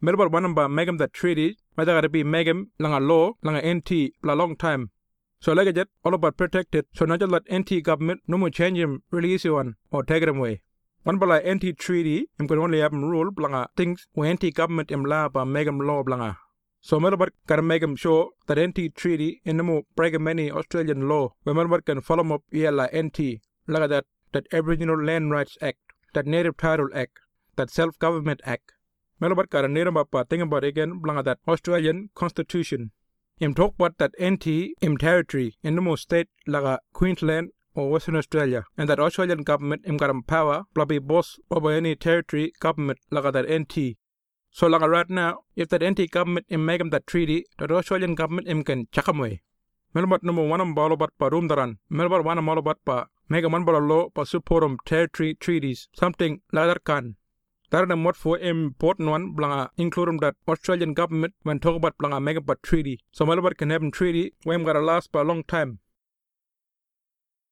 Melbourne one ba megam that treaty, whether it be megam langa law, langa NT, la long time. So like it, all about protected, so not let NT government no more change him, release one, or take them away. One by NT treaty, him could only have rule blanga things when NT government him la ba megam law blanga. So Melbourne can make him sure that NT treaty in the more break many Australian law, where Melbourne can follow up la NT, like that Aboriginal Land Rights Act, that Native Title Act, that Self-Government Act. Melbourne can name up a thing about again, blanga that Australian Constitution. Him talk about that NT in territory in the most state like Queensland or Western Australia, and that Australian government got power, probably boss over any territory government like that NT. So like right now, if that NT government make him that treaty, that Australian government can chuck him away. Melbourne number one ball about pa room daran. Melbourne one ball about pa make a man law pa support territory treaties, something like that can. That is what for important one, blanga including that Australian government when talk about blanga make a treaty. So Melbourne can have a treaty when got to last for a long time.